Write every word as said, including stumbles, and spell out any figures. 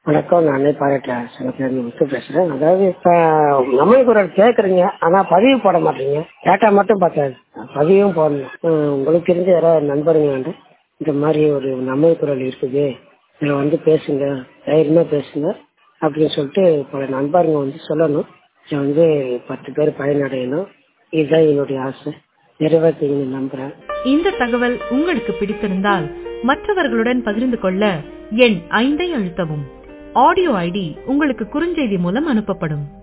வணக்கம். நானே பாராட்ட சங்கத்திலிருந்து முத்து பேசுறேன். அதாவது இப்ப நம்ம குரல் கேக்குறீங்க, ஆனா பதிவு போட மாட்டீங்க. கேட்டா மட்டும் பார்த்தாது, பதிவும் போடணும். உம், உங்களுக்கு தெரிஞ்ச யாராவது நண்பருங்க வந்து இந்த மாதிரி ஒரு நம்ம குரல் இருக்குது, இதுல வந்து பேசுங்க, தைரியமா பேசுங்க அப்படின்னு சொல்லிட்டு பல நண்பருங்க வந்து சொல்லணும். இதை வந்து பத்து பேர் பயனடையணும். இதுதான் என்னுடைய ஆசை. நிறைவேற்றீங்கன்னு நம்புறேன். இந்த தகவல் உங்களுக்கு பிடித்திருந்தால் மற்றவர்களுடன் பகிர்ந்து கொள்ள எண் ஐந்தை அழுத்தவும். ஆடியோ ஐடி உங்களுக்கு குறுஞ்செய்தி மூலம் அனுப்பப்படும்.